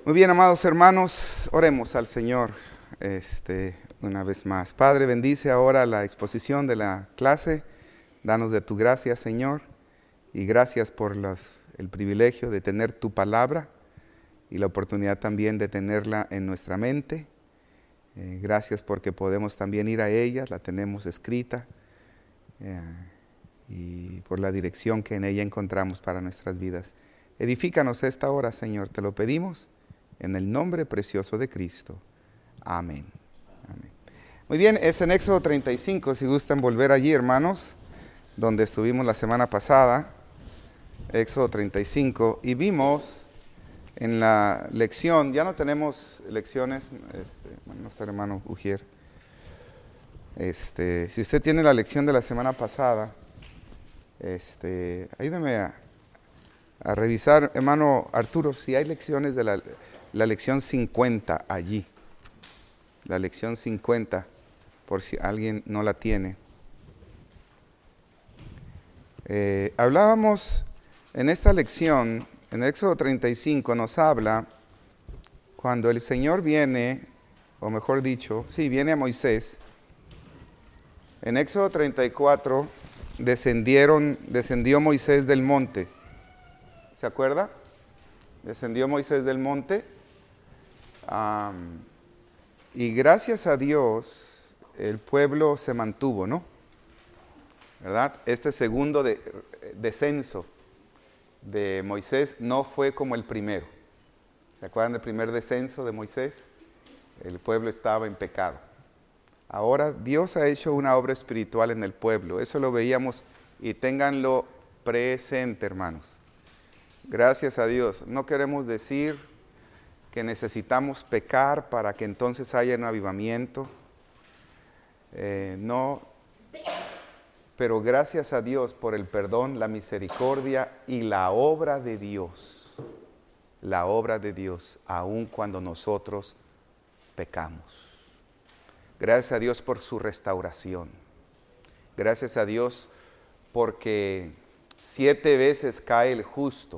Muy bien, amados hermanos, oremos al Señor una vez más. Padre, bendice ahora la exposición de la clase. Danos de tu gracia, Señor, y gracias por el privilegio de tener tu palabra y la oportunidad también de tenerla en nuestra mente. Gracias porque podemos también ir a ella, la tenemos escrita, y por la dirección que en ella encontramos para nuestras vidas. Edifícanos esta hora, Señor, te lo pedimos en el nombre precioso de Cristo. Amén. Amén. Muy bien, es en Éxodo 35, si gustan volver allí, hermanos, donde estuvimos la semana pasada, Éxodo 35, y vimos en la lección, ya no tenemos lecciones, nuestro hermano Ujier, si usted tiene la lección de la semana pasada, ayúdeme a revisar, hermano Arturo, si hay lecciones de la lección 50 allí, la lección 50, por si alguien no la tiene. Hablábamos en esta lección, en Éxodo 35 nos habla cuando el Señor viene, o mejor dicho, viene a Moisés. En Éxodo 34 descendió Moisés del monte. ¿Se acuerda? Descendió Moisés del monte. Y gracias a Dios el pueblo se mantuvo, ¿no? ¿Verdad? Este segundo descenso de Moisés no fue como el primero. ¿Se acuerdan del primer descenso de Moisés? El pueblo estaba en pecado. Ahora Dios ha hecho una obra espiritual en el pueblo. Eso lo veíamos y ténganlo presente, hermanos. Gracias a Dios. No queremos decir que necesitamos pecar para que entonces haya un avivamiento. No, pero gracias a Dios por el perdón, la misericordia y la obra de Dios. La obra de Dios, aun cuando nosotros pecamos. Gracias a Dios por su restauración. Gracias a Dios porque 7 veces cae el justo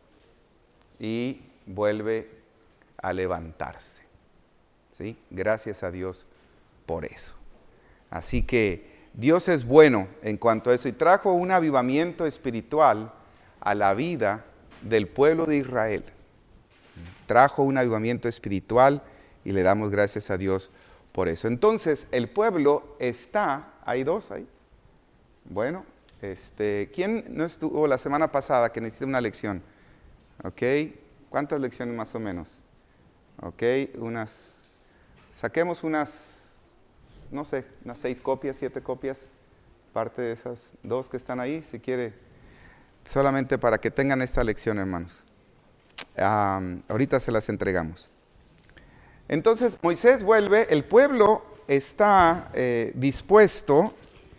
y vuelve a levantarse. ¿Sí? Gracias a Dios por eso. Así que Dios es bueno en cuanto a eso y trajo un avivamiento espiritual a la vida del pueblo de Israel. Trajo un avivamiento espiritual y le damos gracias a Dios por eso. Entonces, el pueblo está, ¿hay dos ahí? Bueno, ¿quién no estuvo la semana pasada que necesita una lección? ¿Ok? ¿Cuántas lecciones más o menos? ¿Ok? Saquemos unas 6 copias, 7 copias, parte de esas 2 que están ahí, si quiere, solamente para que tengan esta lección, hermanos. Ahorita se las entregamos. Entonces Moisés vuelve, el pueblo está dispuesto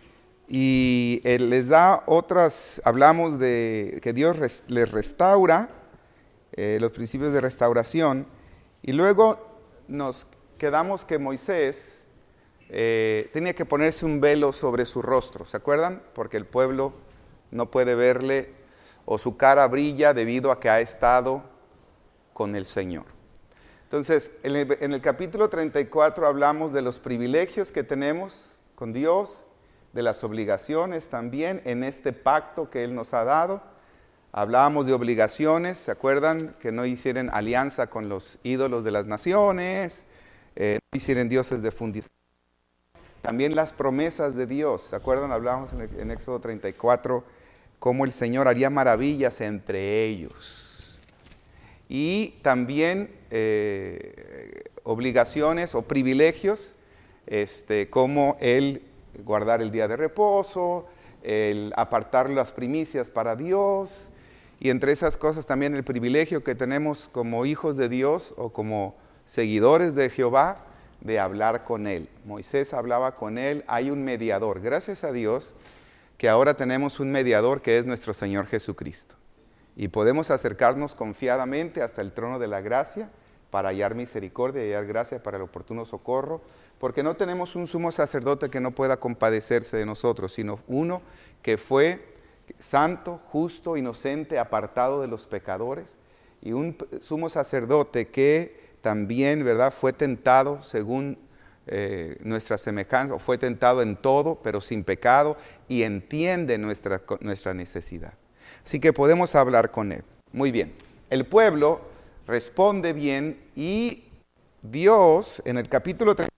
y él les da hablamos de que Dios les restaura, los principios de restauración, y luego nos quedamos que Moisés tenía que ponerse un velo sobre su rostro, ¿se acuerdan? Porque el pueblo no puede verle o su cara brilla debido a que ha estado con el Señor. Entonces, en el capítulo 34 hablamos de los privilegios que tenemos con Dios, de las obligaciones también en este pacto que Él nos ha dado. Hablábamos de obligaciones, ¿se acuerdan? Que no hicieran alianza con los ídolos de las naciones, no hicieran dioses de fundición. También las promesas de Dios, ¿se acuerdan? Hablábamos en Éxodo 34, cómo el Señor haría maravillas entre ellos. Y también obligaciones o privilegios, como el guardar el día de reposo, el apartar las primicias para Dios, y entre esas cosas también el privilegio que tenemos como hijos de Dios o como seguidores de Jehová, de hablar con Él. Moisés hablaba con Él, hay un mediador. Gracias a Dios que ahora tenemos un mediador que es nuestro Señor Jesucristo. Y podemos acercarnos confiadamente hasta el trono de la gracia para hallar misericordia y hallar gracia para el oportuno socorro, porque no tenemos un sumo sacerdote que no pueda compadecerse de nosotros, sino uno que fue santo, justo, inocente, apartado de los pecadores, y un sumo sacerdote que también, ¿verdad?, fue tentado según nuestra semejanza, o fue tentado en todo, pero sin pecado, y entiende nuestra necesidad. Así que podemos hablar con él. Muy bien. El pueblo responde bien y Dios, en el capítulo 3,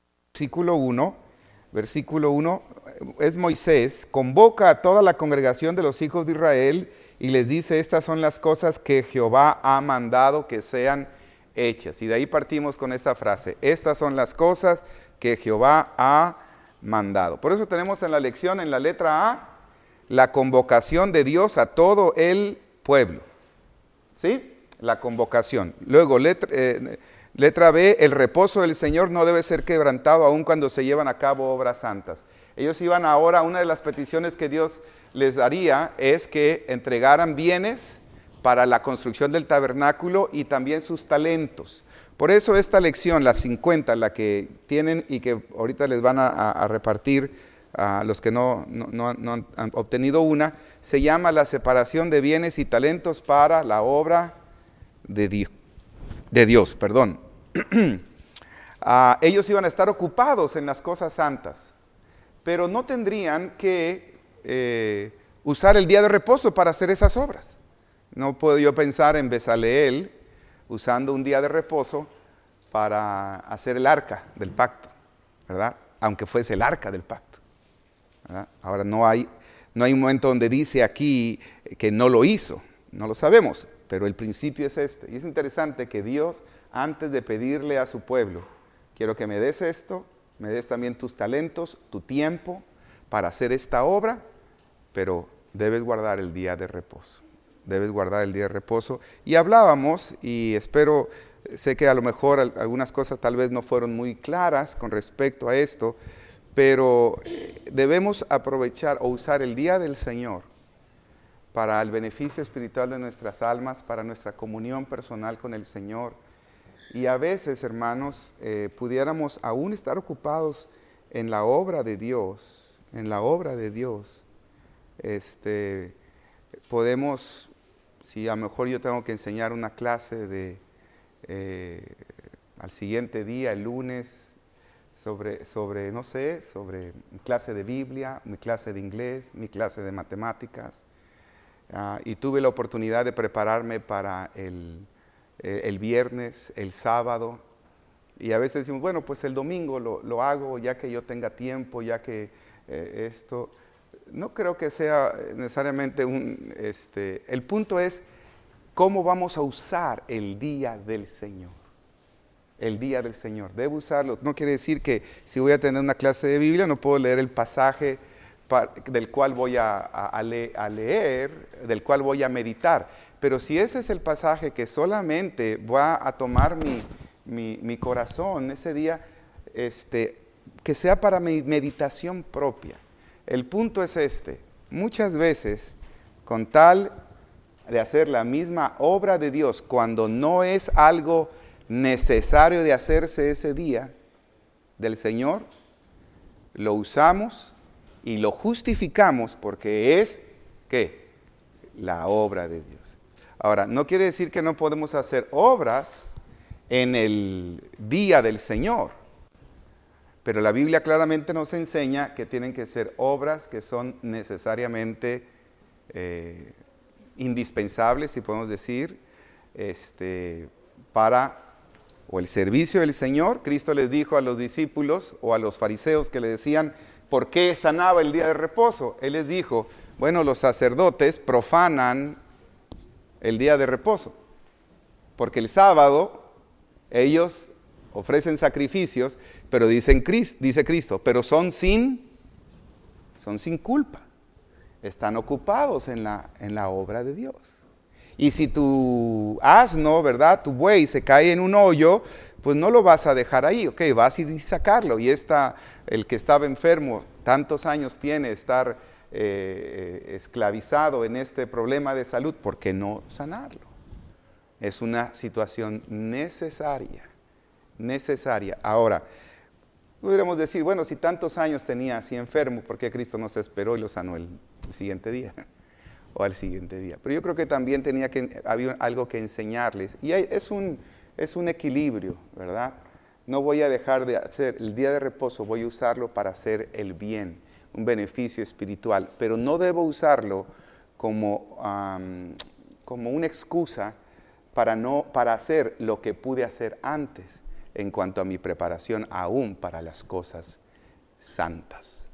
versículo 1, es Moisés, convoca a toda la congregación de los hijos de Israel y les dice, estas son las cosas que Jehová ha mandado que sean hechas. Y de ahí partimos con esta frase, estas son las cosas que Jehová ha mandado. Por eso tenemos en la lección, en la letra A, la convocación de Dios a todo el pueblo. ¿Sí? La convocación. Luego, letra B, el reposo del Señor no debe ser quebrantado aun cuando se llevan a cabo obras santas. Ellos iban ahora, una de las peticiones que Dios les daría es que entregaran bienes para la construcción del tabernáculo y también sus talentos. Por eso esta lección, la 50, la que tienen y que ahorita les van a repartir a los que no han obtenido una, se llama la separación de bienes y talentos para la obra de Dios. Ellos iban a estar ocupados en las cosas santas, pero no tendrían que usar el día de reposo para hacer esas obras. No puedo yo pensar en Bezaleel usando un día de reposo para hacer el arca del pacto, ¿verdad? Aunque fuese el arca del pacto, ¿verdad? Ahora no hay un momento donde dice aquí que no lo hizo, no lo sabemos, pero el principio es este. Y es interesante que Dios, antes de pedirle a su pueblo, quiero que me des esto, me des también tus talentos, tu tiempo para hacer esta obra, pero debes guardar el día de reposo. Debes guardar el día de reposo. Y hablábamos, y sé que a lo mejor algunas cosas tal vez no fueron muy claras con respecto a esto, pero debemos aprovechar o usar el día del Señor para el beneficio espiritual de nuestras almas, para nuestra comunión personal con el Señor. Y a veces, hermanos, pudiéramos aún estar ocupados en la obra de Dios, podemos, si a lo mejor yo tengo que enseñar una clase al siguiente día, el lunes, sobre mi clase de Biblia, mi clase de inglés, mi clase de matemáticas, y tuve la oportunidad de prepararme para el viernes, el sábado, y a veces decimos, bueno, pues el domingo lo hago ya que yo tenga tiempo, ya que esto... No creo que sea necesariamente el punto es cómo vamos a usar el día del Señor. El día del Señor. Debo usarlo. No quiere decir que si voy a tener una clase de Biblia no puedo leer el pasaje del cual voy a leer, del cual voy a meditar. Pero si ese es el pasaje que solamente va a tomar mi corazón ese día, que sea para mi meditación propia. El punto es muchas veces, con tal de hacer la misma obra de Dios, cuando no es algo necesario de hacerse ese día del Señor, lo usamos y lo justificamos porque es, ¿qué? La obra de Dios. Ahora, no quiere decir que no podemos hacer obras en el día del Señor. Pero la Biblia claramente nos enseña que tienen que ser obras que son necesariamente indispensables, si podemos decir, para el servicio del Señor. Cristo les dijo a los discípulos o a los fariseos que le decían, ¿por qué sanaba el día de reposo? Él les dijo, bueno, los sacerdotes profanan el día de reposo, porque el sábado ellos ofrecen sacrificios, pero dice Cristo, pero son sin culpa. Están ocupados en la obra de Dios. Y si tu asno, ¿verdad?, tu buey se cae en un hoyo, pues no lo vas a dejar ahí, ok, vas a ir y sacarlo. Y el que estaba enfermo, tantos años tiene estar esclavizado en este problema de salud, ¿por qué no sanarlo? Es una situación necesaria. Ahora, podríamos decir, bueno, si tantos años tenía así enfermo, ¿por qué Cristo no se esperó y lo sanó el siguiente día? o al siguiente día. Pero yo creo que también había algo que enseñarles. Y es un equilibrio, ¿verdad? No voy a dejar de hacer el día de reposo, voy a usarlo para hacer el bien, un beneficio espiritual. Pero no debo usarlo como una excusa para hacer lo que pude hacer antes en cuanto a mi preparación aún para las cosas santas,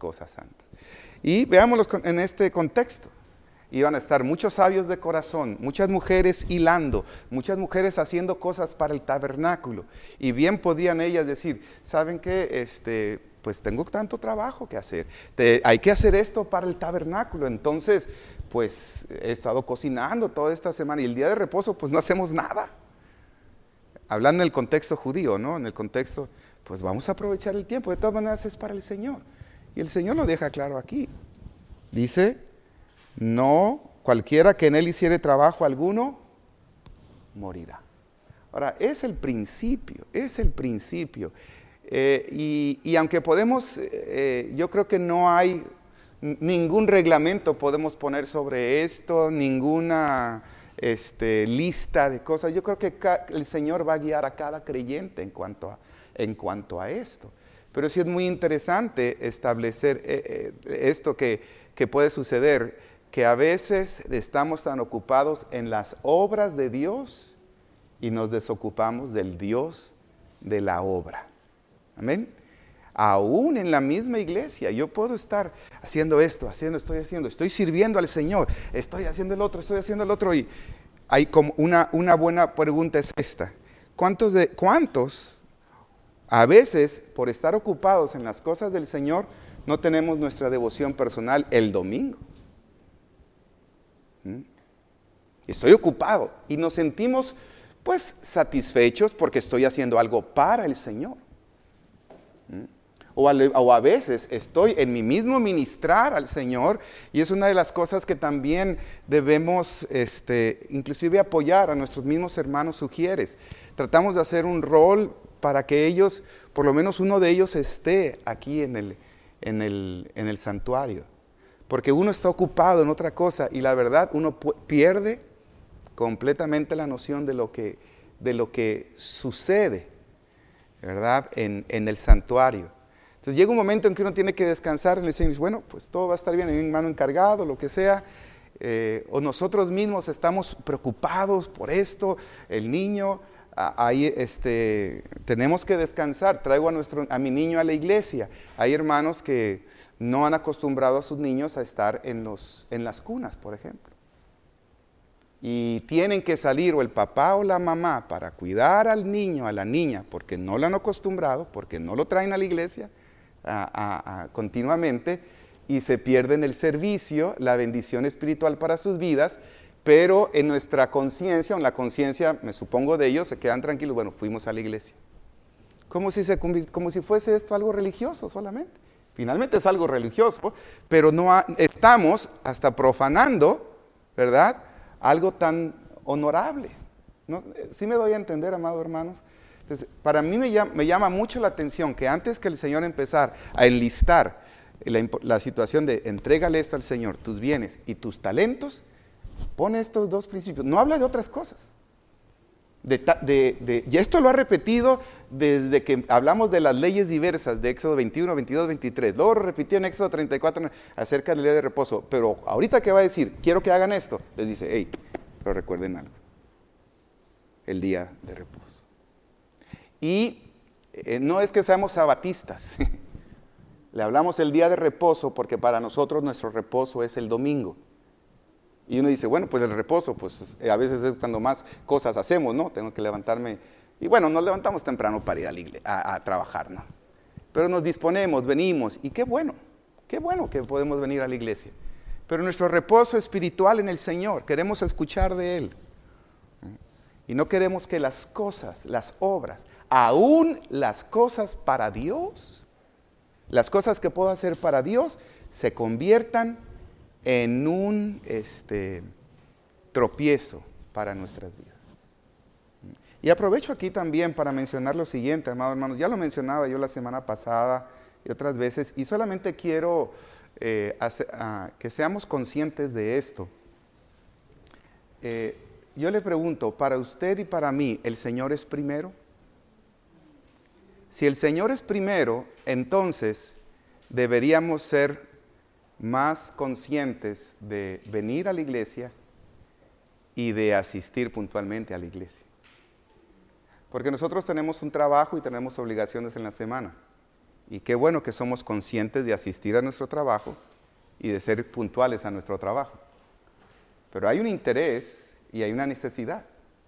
Y veámoslo en este contexto. Iban a estar muchos sabios de corazón, muchas mujeres hilando, muchas mujeres haciendo cosas para el tabernáculo. Y bien podían ellas decir, ¿saben qué? Pues tengo tanto trabajo que hacer. Hay que hacer esto para el tabernáculo. Entonces, pues he estado cocinando toda esta semana y el día de reposo pues no hacemos nada. Hablando en el contexto judío, ¿no? En el contexto, pues vamos a aprovechar el tiempo. De todas maneras es para el Señor. Y el Señor lo deja claro aquí. Dice, no, cualquiera que en él hiciere trabajo alguno, morirá. Ahora, es el principio. Y aunque podemos, yo creo que no hay ningún reglamento podemos poner sobre esto, ninguna lista de cosas. Yo creo que el Señor va a guiar a cada creyente en cuanto a esto. Pero sí es muy interesante establecer esto que puede suceder, que a veces estamos tan ocupados en las obras de Dios y nos desocupamos del Dios de la obra. Amén. Aún en la misma iglesia, yo puedo estar haciendo esto, estoy sirviendo al Señor, estoy haciendo el otro, y hay como una buena pregunta es esta: ¿cuántos a veces por estar ocupados en las cosas del Señor no tenemos nuestra devoción personal el domingo? Estoy ocupado y nos sentimos pues satisfechos porque estoy haciendo algo para el Señor. O a veces estoy en mi mismo ministrar al Señor, y es una de las cosas que también debemos inclusive apoyar a nuestros mismos hermanos sugieres. Tratamos de hacer un rol para que ellos, por lo menos uno de ellos, esté aquí en el santuario. Porque uno está ocupado en otra cosa y la verdad uno pierde completamente la noción de lo que sucede, ¿verdad? En el santuario. Entonces llega un momento en que uno tiene que descansar en el Señor y dice, bueno, pues todo va a estar bien, hay un hermano encargado, lo que sea, o nosotros mismos estamos preocupados por esto, el niño, ahí tenemos que descansar. Traigo a mi niño a la iglesia. Hay hermanos que no han acostumbrado a sus niños a estar en las cunas, por ejemplo. Y tienen que salir o el papá o la mamá para cuidar al niño, a la niña, porque no lo han acostumbrado, porque no lo traen a la iglesia continuamente, y se pierden el servicio, la bendición espiritual para sus vidas. Pero en nuestra conciencia, en la conciencia, me supongo de ellos, se quedan tranquilos, bueno, fuimos a la iglesia. Como si fuese esto algo religioso solamente. Finalmente es algo religioso, pero estamos hasta profanando, ¿verdad?, algo tan honorable. ¿No? ¿Sí me doy a entender, amados hermanos? Entonces, para mí me llama mucho la atención que antes que el Señor empezar a enlistar la situación de entrégale esto al Señor, tus bienes y tus talentos, pone estos dos principios. No habla de otras cosas. Y esto lo ha repetido desde que hablamos de las leyes diversas de Éxodo 21, 22, 23. Luego lo repitió en Éxodo 34 acerca del día de reposo. Pero ahorita que va a decir, quiero que hagan esto, les dice, hey, pero recuerden algo. El día de reposo. Y no es que seamos sabatistas. Le hablamos el día de reposo porque para nosotros nuestro reposo es el domingo. Y uno dice, bueno, pues el reposo, pues a veces es cuando más cosas hacemos, ¿no? Tengo que levantarme. Y bueno, nos levantamos temprano para ir a trabajar, ¿no? Pero nos disponemos, venimos, y qué bueno que podemos venir a la iglesia. Pero nuestro reposo espiritual en el Señor, queremos escuchar de Él. Y no queremos que las cosas, las obras, aún las cosas para Dios, las cosas que puedo hacer para Dios, se conviertan en un tropiezo para nuestras vidas. Y aprovecho aquí también para mencionar lo siguiente, amados hermanos. Ya lo mencionaba yo la semana pasada y otras veces, y solamente quiero que seamos conscientes de esto. Yo le pregunto, para usted y para mí, ¿el Señor es primero? Si el Señor es primero, entonces deberíamos ser más conscientes de venir a la iglesia y de asistir puntualmente a la iglesia. Porque nosotros tenemos un trabajo y tenemos obligaciones en la semana. Y qué bueno que somos conscientes de asistir a nuestro trabajo y de ser puntuales a nuestro trabajo. Pero hay un interés y hay una necesidad.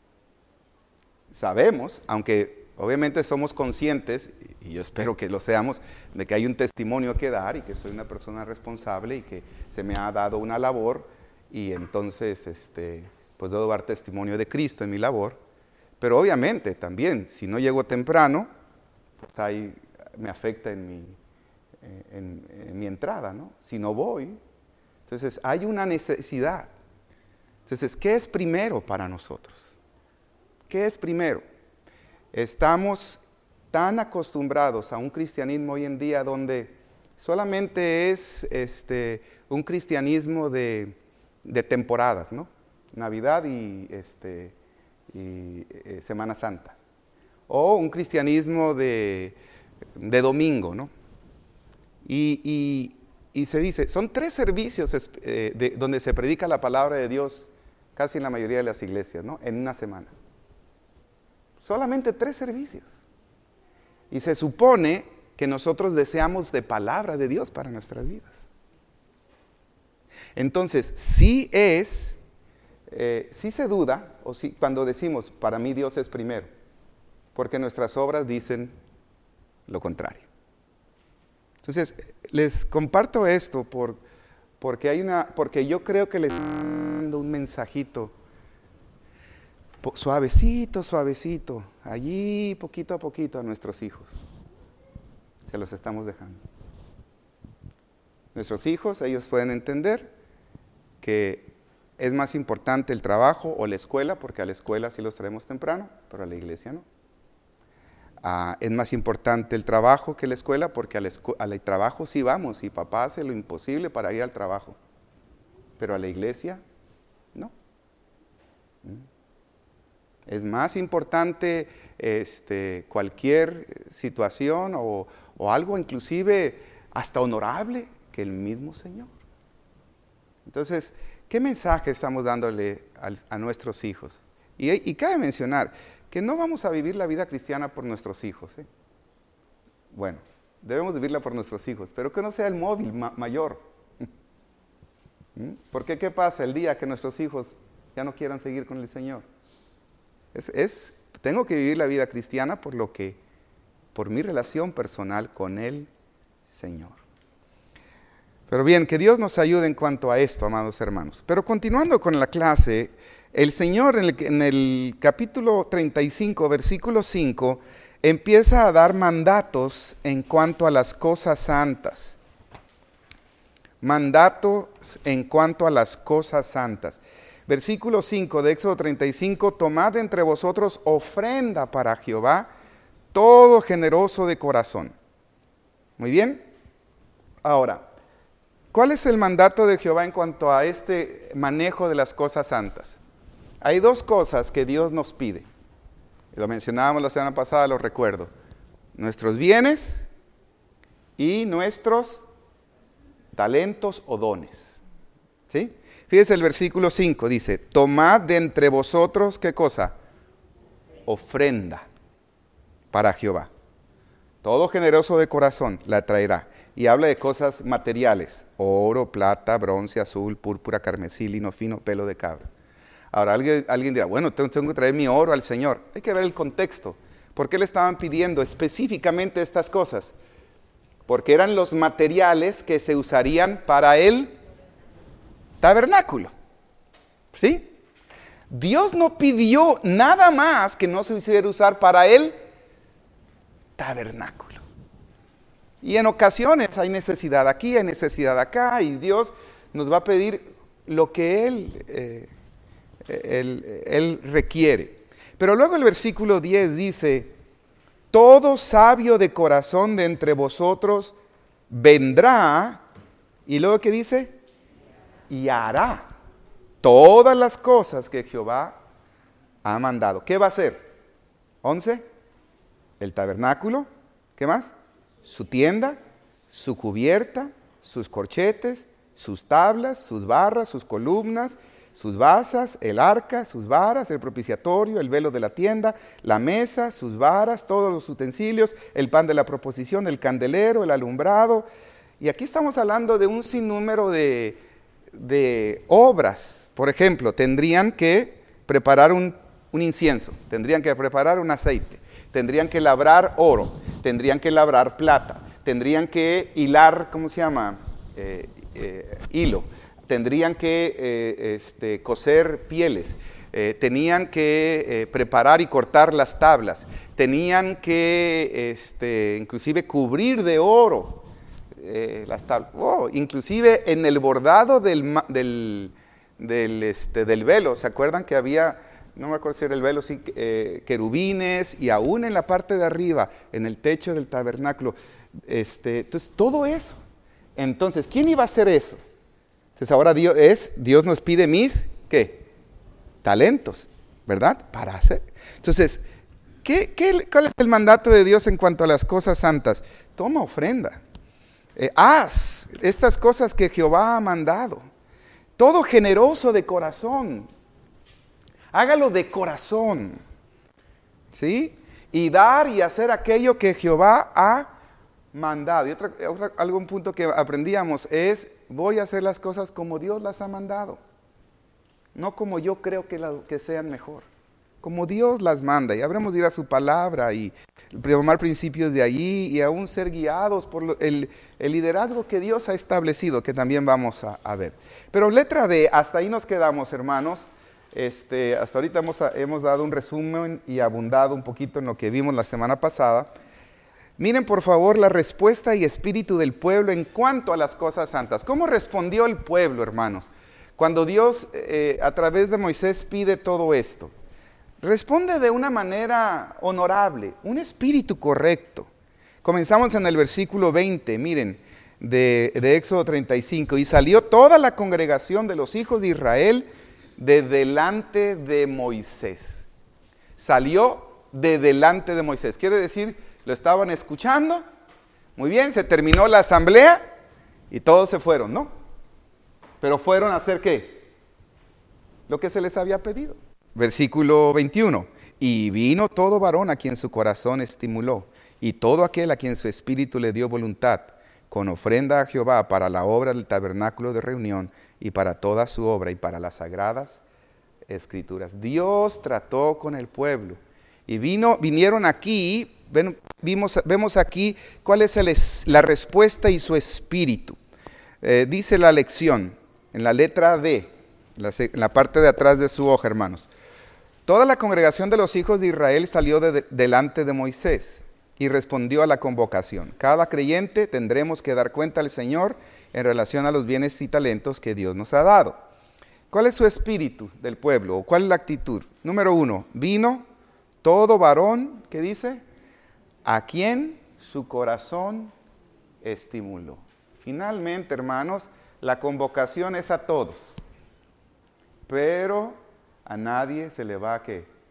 Sabemos, aunque obviamente somos conscientes, y yo espero que lo seamos, de que hay un testimonio que dar y que soy una persona responsable y que se me ha dado una labor y entonces pues debo dar testimonio de Cristo en mi labor. Pero obviamente también, si no llego temprano, pues ahí me afecta en mi entrada, ¿no? Si no voy, entonces hay una necesidad. Entonces, ¿qué es primero para nosotros? ¿Qué es primero? Estamos tan acostumbrados a un cristianismo hoy en día donde solamente es un cristianismo de temporadas, ¿no? Navidad y Semana Santa. O un cristianismo de domingo, ¿no? Y se dice, son 3 servicios donde se predica la palabra de Dios casi en la mayoría de las iglesias, ¿no? En una semana. Solamente 3 servicios. Y se supone que nosotros deseamos de palabra de Dios para nuestras vidas. Entonces, sí se duda, o sí, cuando decimos, para mí Dios es primero, porque nuestras obras dicen lo contrario. Entonces, les comparto esto porque yo creo que les estoy dando un mensajito suavecito, suavecito, allí poquito a poquito a nuestros hijos. Se los estamos dejando. Nuestros hijos, ellos pueden entender que es más importante el trabajo o la escuela, porque a la escuela sí los traemos temprano, pero a la iglesia no. Es más importante el trabajo que la escuela, porque al trabajo sí vamos, y papá hace lo imposible para ir al trabajo, pero a la iglesia no. Es más importante cualquier situación o algo inclusive hasta honorable que el mismo Señor. Entonces, ¿qué mensaje estamos dándole a nuestros hijos? Y cabe mencionar que no vamos a vivir la vida cristiana por nuestros hijos. Bueno, debemos vivirla por nuestros hijos, pero que no sea el móvil mayor. Porque ¿qué pasa el día que nuestros hijos ya no quieran seguir con el Señor? Tengo que vivir la vida cristiana por mi relación personal con el Señor. Pero bien, que Dios nos ayude en cuanto a esto, amados hermanos. Pero continuando con la clase, el Señor en el capítulo 35, versículo 5, empieza a dar mandatos en cuanto a las cosas santas. Mandatos en cuanto a las cosas santas. Versículo 5 de Éxodo 35, tomad entre vosotros ofrenda para Jehová, todo generoso de corazón. Muy bien. Ahora, ¿cuál es el mandato de Jehová en cuanto a este manejo de las cosas santas? Hay 2 cosas que Dios nos pide. Lo mencionábamos la semana pasada, lo recuerdo. Nuestros bienes y nuestros talentos o dones. ¿Sí? Fíjese el versículo 5, dice, tomad de entre vosotros, ¿qué cosa? Ofrenda para Jehová. Todo generoso de corazón la traerá. Y habla de cosas materiales, oro, plata, bronce, azul, púrpura, carmesí, lino fino, pelo de cabra. Ahora alguien dirá, bueno, tengo que traer mi oro al Señor. Hay que ver el contexto. ¿Por qué le estaban pidiendo específicamente estas cosas? Porque eran los materiales que se usarían para el tabernáculo. ¿Sí? Dios no pidió nada más que no se hiciera usar para el tabernáculo. Y en ocasiones hay necesidad aquí, hay necesidad acá, y Dios nos va a pedir lo que Él requiere. Pero luego el versículo 10 dice, todo sabio de corazón de entre vosotros vendrá Y luego, ¿qué dice? Y hará todas las cosas que Jehová ha mandado. ¿Qué va a hacer? 11. El tabernáculo. ¿Qué más? Su tienda, su cubierta, sus corchetes, sus tablas, sus barras, sus columnas, sus basas, el arca, sus varas, el propiciatorio, el velo de la tienda, la mesa, sus varas, todos los utensilios, el pan de la proposición, el candelero, el alumbrado. Y aquí estamos hablando de un sinnúmero de obras. Por ejemplo, tendrían que preparar un incienso, tendrían que preparar un aceite, tendrían que labrar oro, tendrían que labrar plata, tendrían que hilar, ¿cómo se llama? Hilo, tendrían que coser pieles, tenían que preparar y cortar las tablas, tenían que inclusive cubrir de oro las tablas, inclusive en el bordado del velo. ¿Se acuerdan que había, no me acuerdo si era el velo, sí, querubines, y aún en la parte de arriba, en el techo del tabernáculo? Entonces, todo eso. Entonces, ¿quién iba a hacer eso? Entonces, ahora Dios nos pide ¿qué? Talentos, ¿verdad? Para hacer. Entonces, ¿cuál es el mandato de Dios en cuanto a las cosas santas? Toma ofrenda. Haz estas cosas que Jehová ha mandado. Todo generoso de corazón. Hágalo de corazón. ¿Sí? Y dar y hacer aquello que Jehová ha mandado. Y algún punto que aprendíamos es: voy a hacer las cosas como Dios las ha mandado, no como yo creo que sean mejor, como Dios las manda. Y habremos de ir a su palabra y tomar principios de allí, y aún ser guiados por el liderazgo que Dios ha establecido, que también vamos a ver. Pero letra D, hasta ahí nos quedamos, hermanos. Hasta ahorita hemos dado un resumen y abundado un poquito en lo que vimos la semana pasada. Miren por favor la respuesta y espíritu del pueblo en cuanto a las cosas santas. ¿Cómo respondió el pueblo, hermanos, cuando Dios a través de Moisés pide todo esto? Responde de una manera honorable, un espíritu correcto. Comenzamos en el versículo 20, miren, de Éxodo 35. Y salió toda la congregación de los hijos de Israel de delante de Moisés. Salió de delante de Moisés. Quiere decir, lo estaban escuchando, muy bien, se terminó la asamblea y todos se fueron, ¿no? Pero fueron a hacer ¿qué? Lo que se les había pedido. Versículo 21. Y vino todo varón a quien su corazón estimuló, y todo aquel a quien su espíritu le dio voluntad, con ofrenda a Jehová para la obra del tabernáculo de reunión, y para toda su obra, y para las sagradas escrituras. Dios trató con el pueblo. Y vinieron aquí, vemos aquí cuál es la respuesta y su espíritu. Dice la lección, en la letra D, en la parte de atrás de su hoja, hermanos. Toda la congregación de los hijos de Israel salió delante de Moisés y respondió a la convocación. Cada creyente tendremos que dar cuenta al Señor en relación a los bienes y talentos que Dios nos ha dado. ¿Cuál es su espíritu del pueblo? ¿O cuál es la actitud? Número 1, vino todo varón, ¿qué dice? A quien su corazón estimuló. Finalmente, hermanos, la convocación es a todos, pero a nadie se le va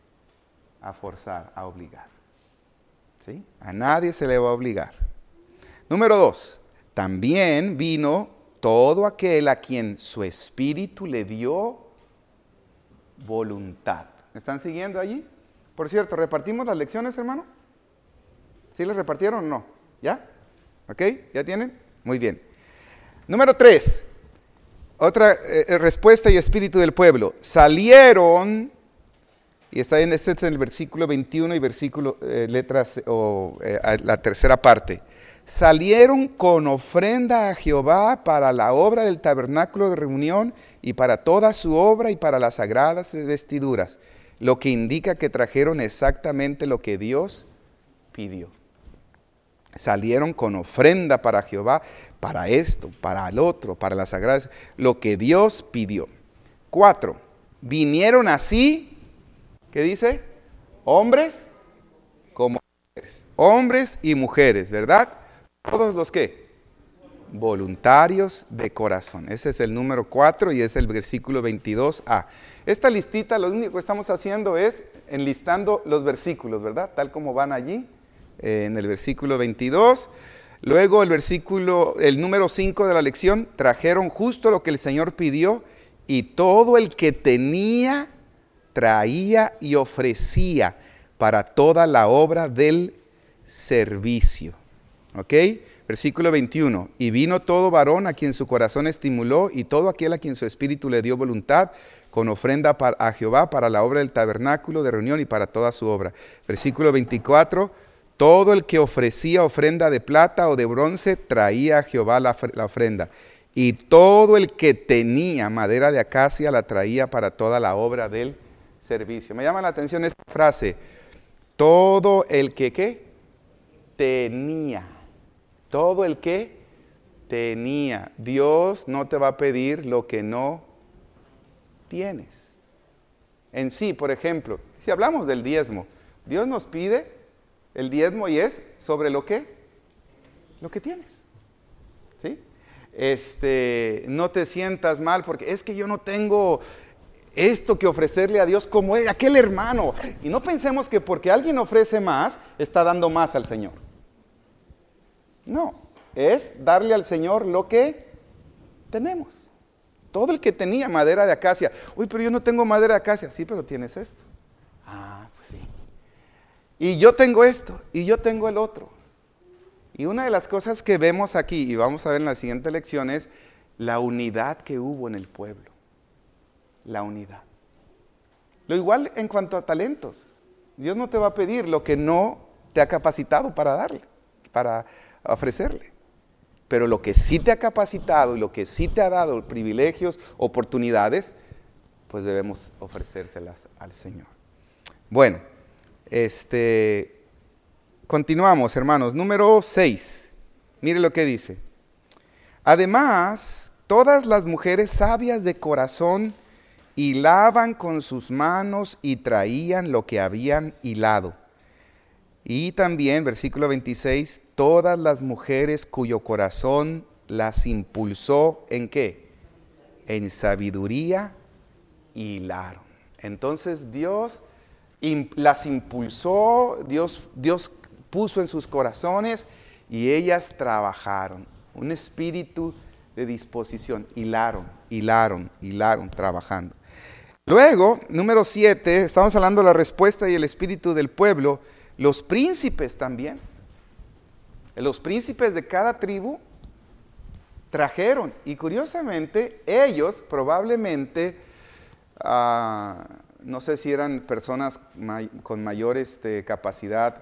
a forzar, a obligar. ¿Sí? A nadie se le va a obligar. Número 2, también vino todo aquel a quien su espíritu le dio voluntad. ¿Me están siguiendo allí? Por cierto, ¿repartimos las lecciones, hermano? ¿Sí las repartieron o no? ¿Ya? ¿Ok? ¿Ya tienen? Muy bien. Número 3. Otra respuesta y espíritu del pueblo. Salieron, y está en el versículo 21 y versículo letras la tercera parte. Salieron con ofrenda a Jehová para la obra del tabernáculo de reunión y para toda su obra y para las sagradas vestiduras, lo que indica que trajeron exactamente lo que Dios pidió. Salieron con ofrenda para Jehová, para esto, para el otro, para las sagradas, lo que Dios pidió. 4, vinieron así, ¿qué dice? Hombres como mujeres, hombres y mujeres, ¿verdad? Todos los ¿qué? voluntarios de corazón. Ese es el número 4 y es el versículo 22a. Esta listita, lo único que estamos haciendo es enlistando los versículos, ¿verdad? Tal como van allí, en el versículo 22. Luego el número 5 de la lección, trajeron justo lo que el Señor pidió, y todo el que tenía, traía y ofrecía para toda la obra del servicio. ¿Ok? Versículo 21, y vino todo varón a quien su corazón estimuló, y todo aquel a quien su espíritu le dio voluntad, con ofrenda a Jehová para la obra del tabernáculo de reunión y para toda su obra. Versículo 24, todo el que ofrecía ofrenda de plata o de bronce, traía a Jehová la ofrenda. Y todo el que tenía madera de acacia, la traía para toda la obra del servicio. Me llama la atención esta frase, todo el que, ¿qué? Tenía. Todo el que tenía. Dios no te va a pedir lo que no tienes. En sí, por ejemplo, si hablamos del diezmo, Dios nos pide el diezmo y es sobre lo que tienes. ¿Sí? No te sientas mal porque es que yo no tengo esto que ofrecerle a Dios como aquel hermano. Y no pensemos que porque alguien ofrece más, está dando más al Señor. No, es darle al Señor lo que tenemos. Todo el que tenía madera de acacia. Uy, pero yo no tengo madera de acacia. Sí, pero tienes esto. Ah, pues sí. Y yo tengo esto, y yo tengo el otro. Y una de las cosas que vemos aquí, y vamos a ver en la siguiente lección, es la unidad que hubo en el pueblo. La unidad. Lo igual en cuanto a talentos. Dios no te va a pedir lo que no te ha capacitado para darle, para ofrecerle. Pero lo que sí te ha capacitado y lo que sí te ha dado privilegios, oportunidades, pues debemos ofrecérselas al Señor. Bueno, continuamos, hermanos. Número 6. Mire lo que dice. Además, todas las mujeres sabias de corazón hilaban con sus manos y traían lo que habían hilado. Y también, versículo 26, todas las mujeres cuyo corazón las impulsó, ¿en qué? En sabiduría, hilaron. Entonces Dios las impulsó, Dios puso en sus corazones y ellas trabajaron. Un espíritu de disposición, hilaron, trabajando. Luego, número 7, estamos hablando de la respuesta y el espíritu del pueblo. Los príncipes también, los príncipes de cada tribu trajeron, y curiosamente ellos probablemente, no sé si eran personas con mayor capacidad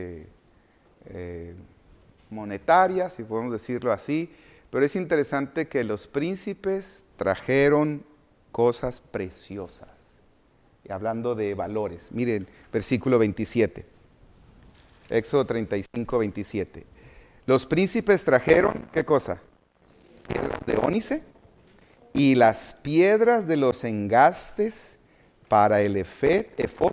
monetaria, si podemos decirlo así, pero es interesante que los príncipes trajeron cosas preciosas, y hablando de valores. Miren, versículo 27. Éxodo 35, 27. Los príncipes trajeron, ¿qué cosa? Piedras de ónice y las piedras de los engastes para el efod.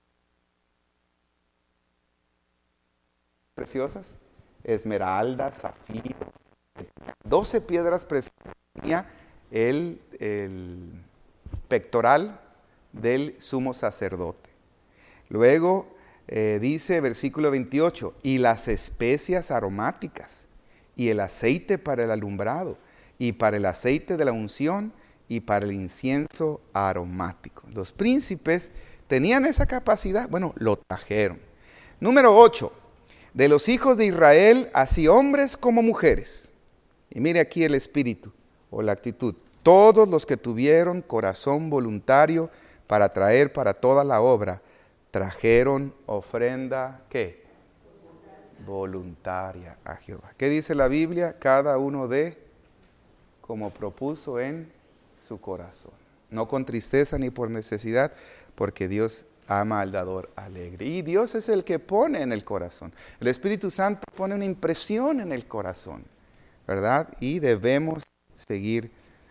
Preciosas, esmeralda, zafiro. 12 piedras preciosas tenía el pectoral del sumo sacerdote. Luego, dice versículo 28, y las especias aromáticas, y el aceite para el alumbrado, y para el aceite de la unción, y para el incienso aromático. Los príncipes tenían esa capacidad, bueno, lo trajeron. Número 8, de los hijos de Israel, así hombres como mujeres. Y mire aquí el espíritu o la actitud. Todos los que tuvieron corazón voluntario para traer para toda la obra, trajeron ofrenda, ¿qué? Voluntaria a Jehová. ¿Qué dice la Biblia? Cada uno dé como propuso en su corazón. No con tristeza ni por necesidad, porque Dios ama al dador alegre. Y Dios es el que pone en el corazón. El Espíritu Santo pone una impresión en el corazón, ¿verdad? Y debemos seguir,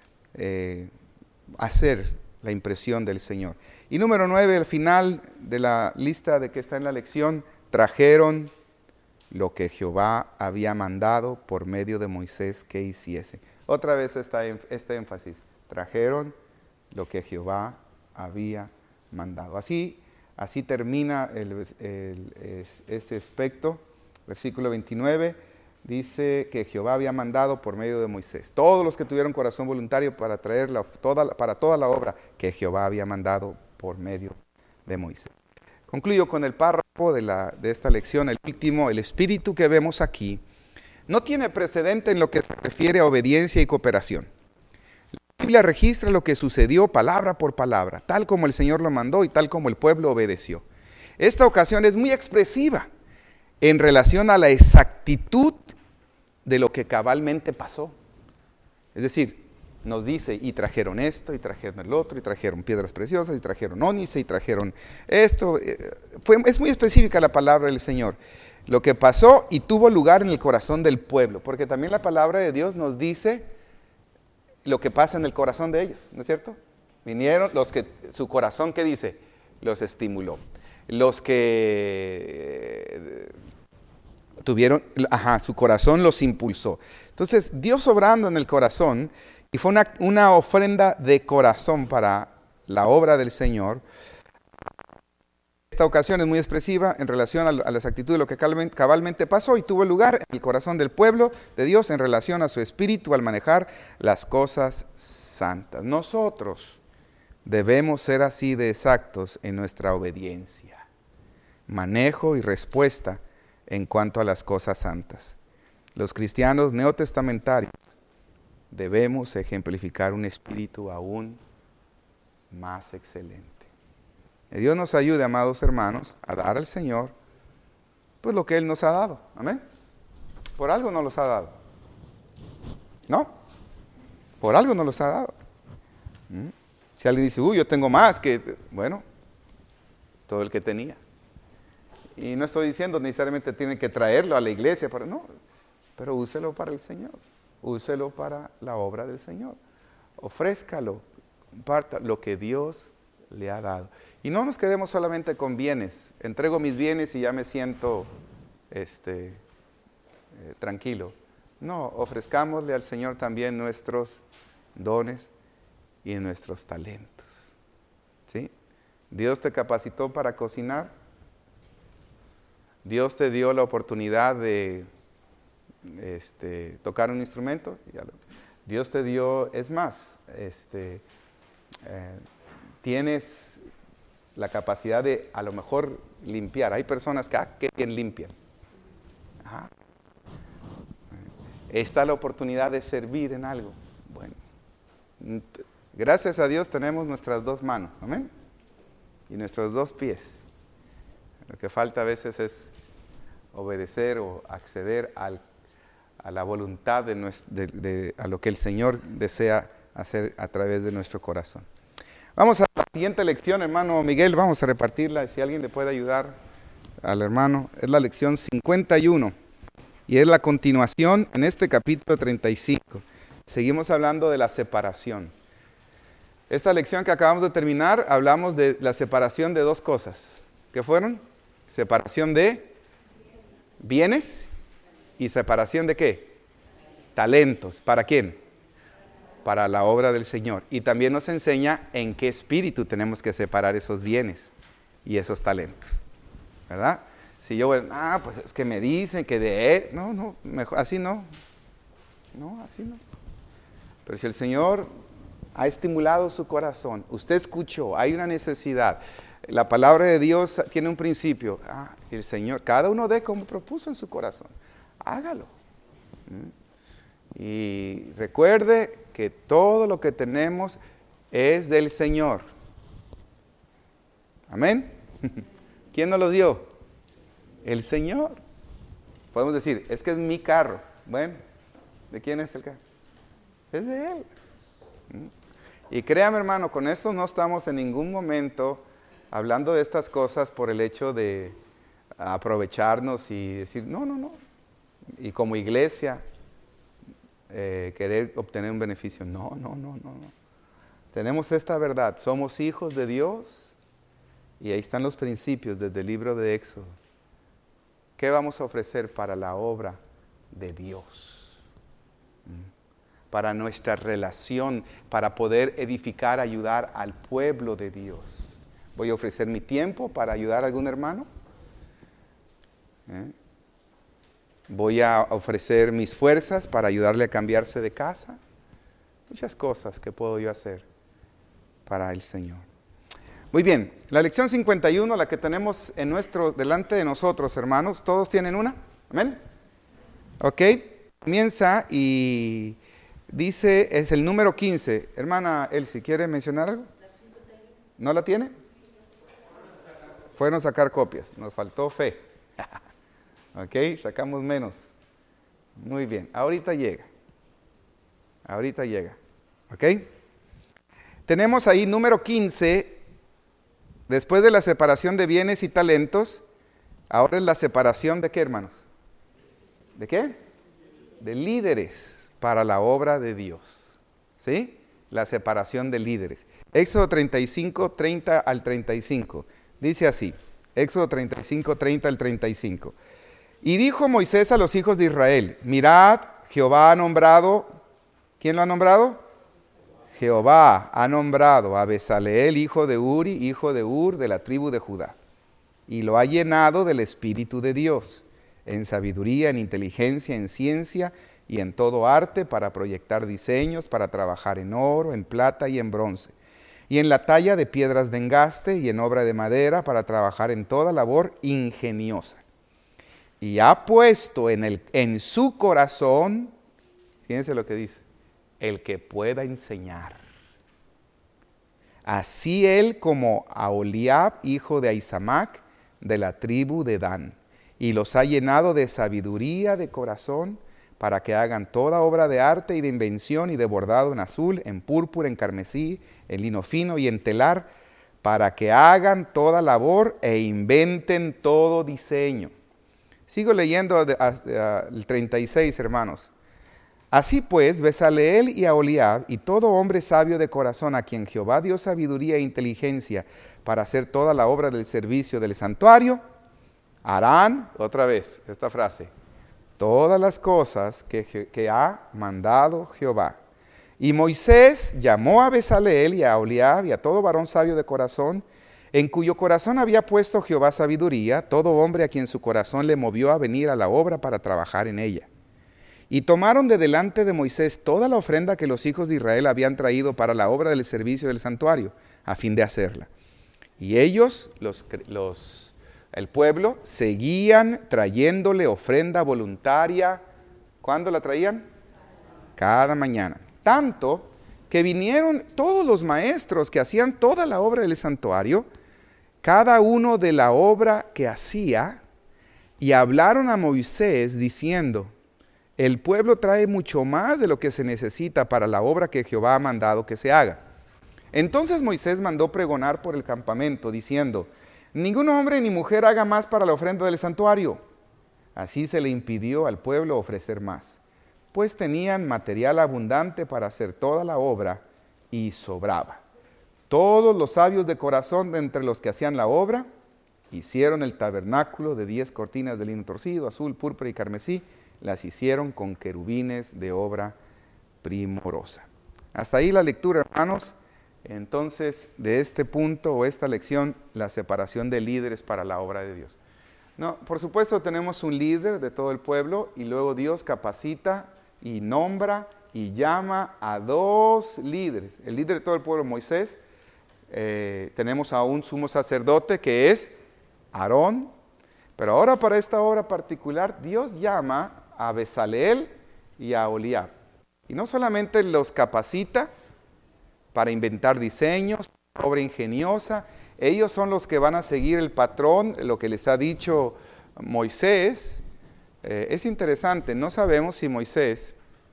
hacer la impresión del Señor. Y número 9, al final de la lista de que está en la lección, trajeron lo que Jehová había mandado por medio de Moisés que hiciese. Otra vez este énfasis. Trajeron lo que Jehová había mandado. Así termina este aspecto. Versículo 29 dice que Jehová había mandado por medio de Moisés. Todos los que tuvieron corazón voluntario para traer para toda la obra que Jehová había mandado por medio de Moisés. Concluyo con el párrafo de esta lección, el último. El espíritu que vemos aquí no tiene precedente en lo que se refiere a obediencia y cooperación. La Biblia registra lo que sucedió palabra por palabra, tal como el Señor lo mandó y tal como el pueblo obedeció. Esta ocasión es muy expresiva en relación a la exactitud de lo que cabalmente pasó. Es decir, nos dice, y trajeron esto, y trajeron el otro, y trajeron piedras preciosas, y trajeron ónice, y trajeron esto. Es muy específica la palabra del Señor. Lo que pasó y tuvo lugar en el corazón del pueblo, porque también la palabra de Dios nos dice lo que pasa en el corazón de ellos, ¿no es cierto? Vinieron los que, su corazón, ¿qué dice? Los estimuló. Los que tuvieron, su corazón los impulsó. Entonces, Dios obrando en el corazón, y fue una ofrenda de corazón para la obra del Señor. Esta ocasión es muy expresiva en relación a la exactitud de lo que cabalmente pasó y tuvo lugar en el corazón del pueblo de Dios en relación a su espíritu al manejar las cosas santas. Nosotros debemos ser así de exactos en nuestra obediencia, manejo y respuesta en cuanto a las cosas santas. Los cristianos neotestamentarios debemos ejemplificar un espíritu aún más excelente. Que Dios nos ayude, amados hermanos, a dar al Señor pues lo que Él nos ha dado. Amén. Por algo nos los ha dado. ¿No? Por algo nos los ha dado. Si alguien dice, yo tengo más que... Bueno, todo el que tenía. Y no estoy diciendo necesariamente tienen que traerlo a la iglesia, pero úselo para el Señor. Úselo para la obra del Señor. Ofrézcalo, comparta lo que Dios le ha dado. Y no nos quedemos solamente con bienes. Entrego mis bienes y ya me siento tranquilo. No, ofrezcámosle al Señor también nuestros dones y nuestros talentos. ¿Sí? Dios te capacitó para cocinar. Dios te dio la oportunidad de tocar un instrumento. Dios te dio, es más, tienes la capacidad de a lo mejor limpiar. Hay personas que bien limpian. Está la oportunidad de servir en algo. Bueno, gracias a Dios tenemos nuestras dos manos, amén, y nuestros dos pies. Lo que falta a veces es obedecer o acceder a la voluntad a lo que el Señor desea hacer a través de nuestro corazón. Vamos a la siguiente lección, hermano Miguel, vamos a repartirla, si alguien le puede ayudar al hermano. Es la lección 51 y es la continuación en este capítulo 35. Seguimos hablando de la separación. Esta lección que acabamos de terminar, hablamos de la separación de dos cosas. ¿Qué fueron? Separación de bienes y separación de ¿qué? Talentos. ¿Para quién? Para la obra del Señor. Y también nos enseña en qué espíritu tenemos que separar esos bienes y esos talentos. ¿Verdad? Si yo, pues es que me dicen que no, mejor, así no. No, así no. Pero si el Señor ha estimulado su corazón, usted escuchó, hay una necesidad. La palabra de Dios tiene un principio. El Señor, cada uno dé como propuso en su corazón. Hágalo. Y recuerde que todo lo que tenemos es del Señor. Amén. ¿Quién nos lo dio? El Señor. Podemos decir, es que es mi carro. Bueno, ¿de quién es el carro? Es de Él. Y créame, hermano, con esto no estamos en ningún momento hablando de estas cosas por el hecho de aprovecharnos y decir, no. Y como iglesia, querer obtener un beneficio. No. Tenemos esta verdad. Somos hijos de Dios y ahí están los principios desde el libro de Éxodo. ¿Qué vamos a ofrecer para la obra de Dios? Para nuestra relación, para poder edificar, ayudar al pueblo de Dios. ¿Voy a ofrecer mi tiempo para ayudar a algún hermano? ¿Voy a ofrecer mis fuerzas para ayudarle a cambiarse de casa? Muchas cosas que puedo yo hacer para el Señor. Muy bien, la lección 51, la que tenemos delante de nosotros, hermanos, ¿todos tienen una? ¿Amén? Ok, comienza y dice, es el número 15. Hermana Elsie, ¿quiere mencionar algo? ¿No la tiene? Fueron a sacar copias, nos faltó fe. Ok, sacamos menos. Muy bien, ahorita llega. Ok. Tenemos ahí número 15. Después de la separación de bienes y talentos, ahora es la separación de ¿qué, hermanos? ¿De qué? De líderes para la obra de Dios. ¿Sí? La separación de líderes. Éxodo 35, 30 al 35. Dice así. Éxodo 35, 30 al 35. Y dijo Moisés a los hijos de Israel, mirad, Jehová ha nombrado, ¿quién lo ha nombrado? Jehová ha nombrado a Bezaleel, hijo de Uri, hijo de Ur, de la tribu de Judá, y lo ha llenado del Espíritu de Dios, en sabiduría, en inteligencia, en ciencia y en todo arte, para proyectar diseños, para trabajar en oro, en plata y en bronce, y en la talla de piedras de engaste y en obra de madera, para trabajar en toda labor ingeniosa. Y ha puesto en su corazón, fíjense lo que dice, el que pueda enseñar. Así él como Aholiab, hijo de Ahisamac, de la tribu de Dan, y los ha llenado de sabiduría de corazón, para que hagan toda obra de arte y de invención y de bordado en azul, en púrpura, en carmesí, en lino fino y en telar, para que hagan toda labor e inventen todo diseño. Sigo leyendo el 36, hermanos. Así pues, Bezaleel y Aholiab y todo hombre sabio de corazón, a quien Jehová dio sabiduría e inteligencia para hacer toda la obra del servicio del santuario, harán, otra vez, esta frase, todas las cosas que ha mandado Jehová. Y Moisés llamó a Bezaleel y a Aholiab y a todo varón sabio de corazón, en cuyo corazón había puesto Jehová sabiduría, todo hombre a quien su corazón le movió a venir a la obra para trabajar en ella. Y tomaron de delante de Moisés toda la ofrenda que los hijos de Israel habían traído para la obra del servicio del santuario, a fin de hacerla. Y ellos, el pueblo, seguían trayéndole ofrenda voluntaria. ¿Cuándo la traían? Cada mañana. Tanto que vinieron todos los maestros que hacían toda la obra del santuario, cada uno de la obra que hacía, y hablaron a Moisés diciendo, el pueblo trae mucho más de lo que se necesita para la obra que Jehová ha mandado que se haga. Entonces Moisés mandó pregonar por el campamento, diciendo, ningún hombre ni mujer haga más para la ofrenda del santuario. Así se le impidió al pueblo ofrecer más, pues tenían material abundante para hacer toda la obra y sobraba. Todos los sabios de corazón de entre los que hacían la obra, hicieron el tabernáculo de 10 cortinas de lino torcido, azul, púrpura y carmesí, las hicieron con querubines de obra primorosa. Hasta ahí la lectura, hermanos. Entonces, de este punto o esta lección, la separación de líderes para la obra de Dios. No, por supuesto tenemos un líder de todo el pueblo y luego Dios capacita y nombra y llama a 2 líderes. El líder de todo el pueblo, Moisés. Tenemos a un sumo sacerdote que es Aarón. Pero ahora para esta obra particular, Dios llama a Bezaleel y a Aholiab. Y no solamente los capacita para inventar diseños, obra ingeniosa, ellos son los que van a seguir el patrón, lo que les ha dicho Moisés. Es interesante, no sabemos si Moisés,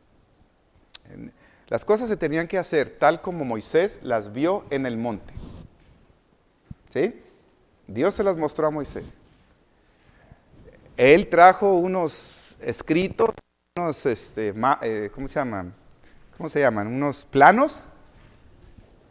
las cosas se tenían que hacer tal como Moisés las vio en el monte. ¿Sí? Dios se las mostró a Moisés. Él trajo unos escritos, unos, ¿cómo se llaman? Unos planos.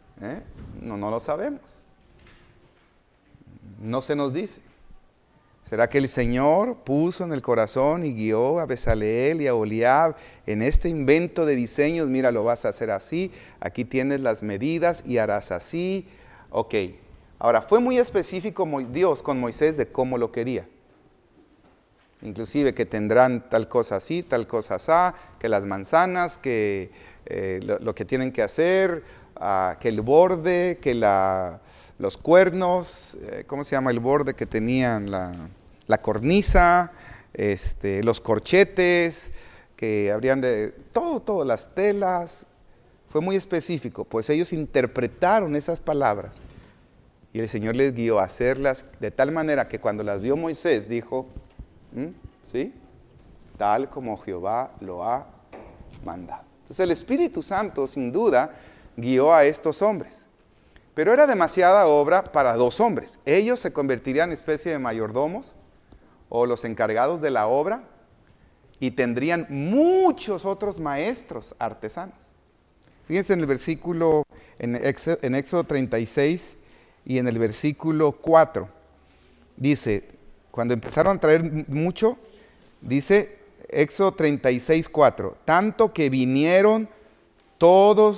No lo sabemos. No se nos dice. ¿Será que el Señor puso en el corazón y guió a Bezaleel y a Oholiab en este invento de diseños? Mira, lo vas a hacer así, aquí tienes las medidas y harás así. Ok, ahora fue muy específico Dios con Moisés de cómo lo quería. Inclusive que tendrán tal cosa así, tal cosa así, que las manzanas, que lo que tienen que hacer, que el borde, que los cuernos, ¿cómo se llama el borde que tenían? La cornisa, los corchetes, que habrían de, todo, las telas. Fue muy específico, pues ellos interpretaron esas palabras y el Señor les guió a hacerlas de tal manera que cuando las vio Moisés dijo, ¿sí? Tal como Jehová lo ha mandado. Entonces el Espíritu Santo sin duda guió a estos hombres. Pero era demasiada obra para 2 hombres. Ellos se convertirían en especie de mayordomos o los encargados de la obra y tendrían muchos otros maestros artesanos. Fíjense en el versículo, en Éxodo 36 y en el versículo 4. Dice, cuando empezaron a traer mucho, dice Éxodo 36, 4. Tanto que vinieron todos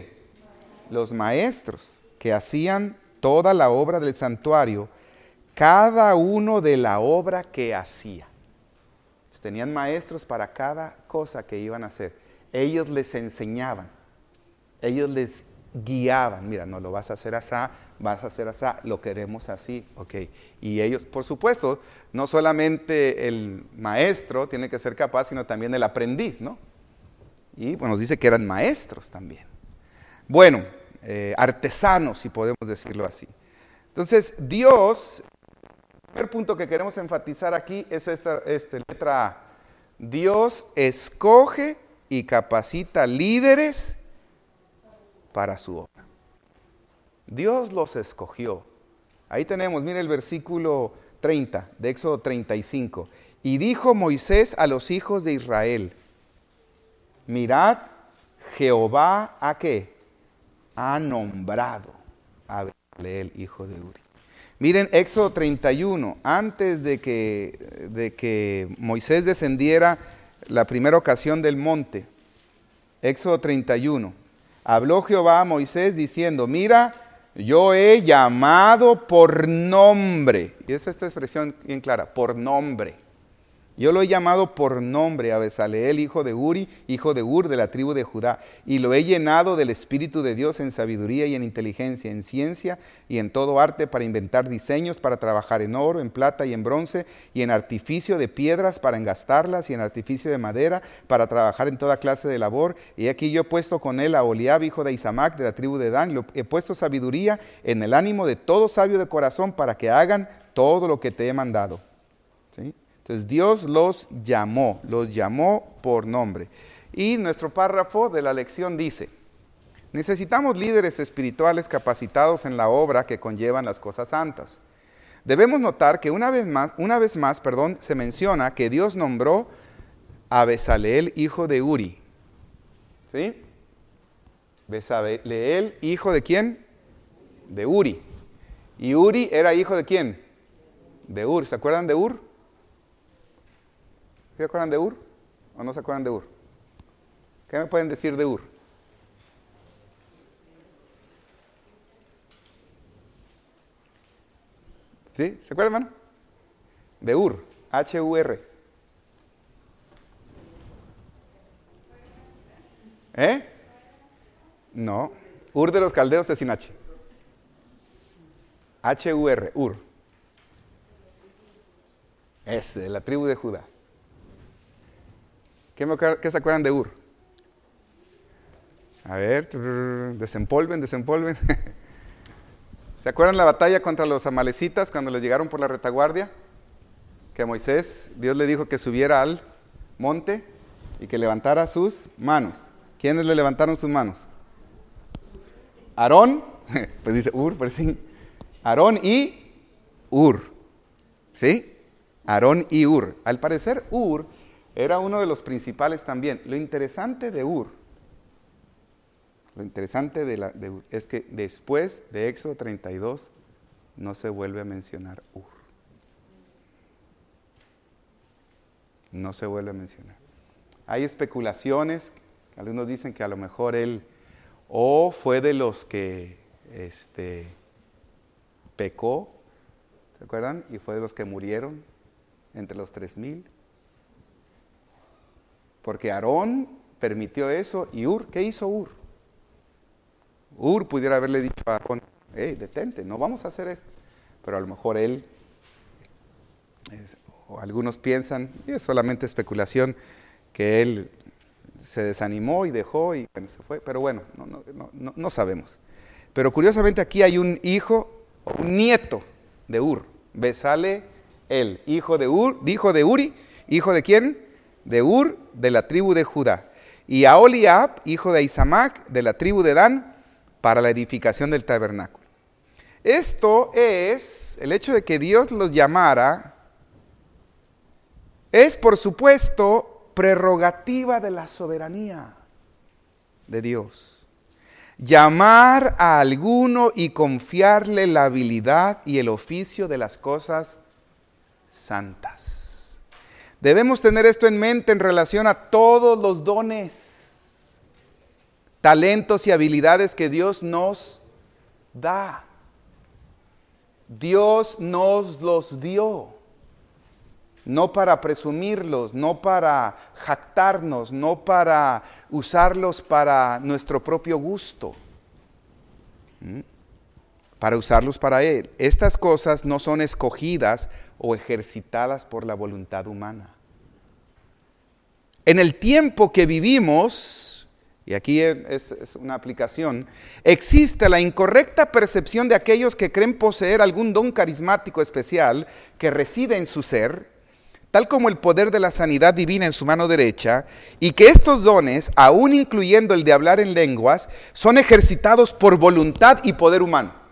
los maestros que hacían toda la obra del santuario, cada uno de la obra que hacía. Tenían maestros para cada cosa que iban a hacer. Ellos les enseñaban, ellos les guiaban. Mira, no lo vas a hacer así, vas a hacer así, lo queremos así, ok. Y ellos, por supuesto, no solamente el maestro tiene que ser capaz, sino también el aprendiz, ¿no? Y bueno, nos dice que eran maestros también. Bueno, artesanos, si podemos decirlo así. Entonces, Dios, el primer punto que queremos enfatizar aquí es esta letra A. Dios escoge y capacita líderes para su obra. Dios los escogió. Ahí tenemos, mire el versículo 30 de Éxodo 35. Y dijo Moisés a los hijos de Israel, mirad, Jehová, ¿a qué? Ha nombrado a Bezaleel, hijo de Uri. Miren Éxodo 31, antes de que Moisés descendiera la primera ocasión del monte. Éxodo 31. Habló Jehová a Moisés diciendo, mira, yo he llamado por nombre. Y es esta expresión bien clara, por nombre. Yo lo he llamado por nombre a Bezaleel, hijo de Uri, hijo de Ur, de la tribu de Judá. Y lo he llenado del Espíritu de Dios en sabiduría y en inteligencia, en ciencia y en todo arte para inventar diseños, para trabajar en oro, en plata y en bronce, y en artificio de piedras para engastarlas, y en artificio de madera para trabajar en toda clase de labor. Y aquí yo he puesto con él a Oholiab, hijo de Isamac, de la tribu de Dan. He puesto sabiduría en el ánimo de todo sabio de corazón para que hagan todo lo que te he mandado. ¿Sí? Entonces Dios los llamó por nombre. Y nuestro párrafo de la lección dice, necesitamos líderes espirituales capacitados en la obra que conllevan las cosas santas. Debemos notar que una vez más, se menciona que Dios nombró a Bezaleel, hijo de Uri. ¿Sí? Bezaleel, hijo de ¿quién? De Uri. ¿Y Uri era hijo de quién? De Ur. ¿Se acuerdan de Ur? ¿Se acuerdan de Ur o no se acuerdan de Ur? ¿Qué me pueden decir de Ur? ¿Sí? ¿Se acuerdan, hermano? De Ur, H-U-R. No, Ur de los caldeos es sin H. H-U-R, Ur. Es de la tribu de Judá. ¿Qué se acuerdan de Ur? A ver, desempolven. ¿Se acuerdan la batalla contra los amalecitas cuando les llegaron por la retaguardia? Que a Moisés, Dios le dijo que subiera al monte y que levantara sus manos. ¿Quiénes le levantaron sus manos? Aarón, pues dice Ur, pues sí. Aarón y Ur. ¿Sí? Aarón y Ur. Al parecer Ur era uno de los principales también. Lo interesante de Ur es que después de Éxodo 32 no se vuelve a mencionar Ur. No se vuelve a mencionar. Hay especulaciones, algunos dicen que a lo mejor él o fue de los que pecó, ¿se acuerdan? Y fue de los que murieron entre los 3,000. Porque Aarón permitió eso y Ur, ¿qué hizo Ur? Ur pudiera haberle dicho a Aarón, hey, detente, no vamos a hacer esto. Pero a lo mejor él, o algunos piensan, y es solamente especulación, que él se desanimó y dejó y bueno, se fue. Pero bueno, no sabemos. Pero curiosamente aquí hay un hijo, o un nieto de Ur. Besale el hijo de Ur, hijo de Uri, hijo de quién? De Ur, de la tribu de Judá. Y a Aholiab, hijo de Ahisamac, de la tribu de Dan, para la edificación del tabernáculo. Esto es, el hecho de que Dios los llamara, es por supuesto prerrogativa de la soberanía de Dios. Llamar a alguno y confiarle la habilidad y el oficio de las cosas santas. Debemos tener esto en mente en relación a todos los dones, talentos y habilidades que Dios nos da. Dios nos los dio, no para presumirlos, no para jactarnos, no para usarlos para nuestro propio gusto, para usarlos para Él. Estas cosas no son escogidas o ejercitadas por la voluntad humana. En el tiempo que vivimos, y aquí es una aplicación, existe la incorrecta percepción de aquellos que creen poseer algún don carismático especial que reside en su ser, tal como el poder de la sanidad divina en su mano derecha, y que estos dones, aún incluyendo el de hablar en lenguas, son ejercitados por voluntad y poder humano.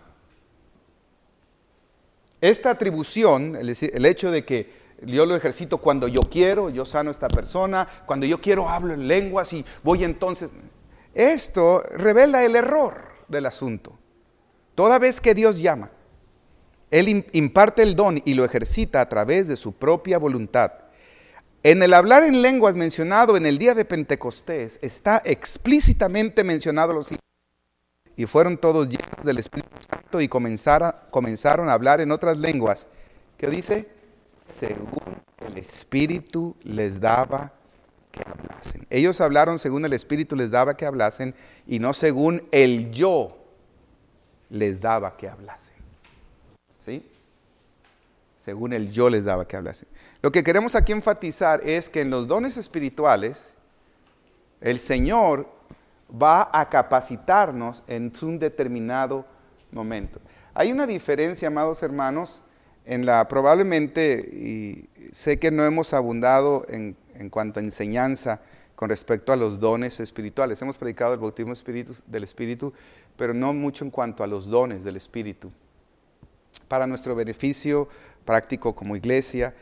Esta atribución, el hecho de que yo lo ejercito cuando yo quiero, yo sano a esta persona, cuando yo quiero hablo en lenguas y voy entonces... Esto revela el error del asunto. Toda vez que Dios llama, Él imparte el don y lo ejercita a través de su propia voluntad. En el hablar en lenguas mencionado en el día de Pentecostés, está explícitamente mencionado los siguientes. Y fueron todos llenos del Espíritu Santo y comenzaron a hablar en otras lenguas. ¿Qué dice? Según el Espíritu les daba que hablasen. Ellos hablaron según el Espíritu les daba que hablasen y no según el yo les daba que hablasen. ¿Sí? Según el yo les daba que hablasen. Lo que queremos aquí enfatizar es que en los dones espirituales, el Señor va a capacitarnos en un determinado momento. Hay una diferencia, amados hermanos, probablemente, y sé que no hemos abundado en cuanto a enseñanza con respecto a los dones espirituales. Hemos predicado el bautismo del Espíritu, pero no mucho en cuanto a los dones del Espíritu. Para nuestro beneficio práctico como iglesia,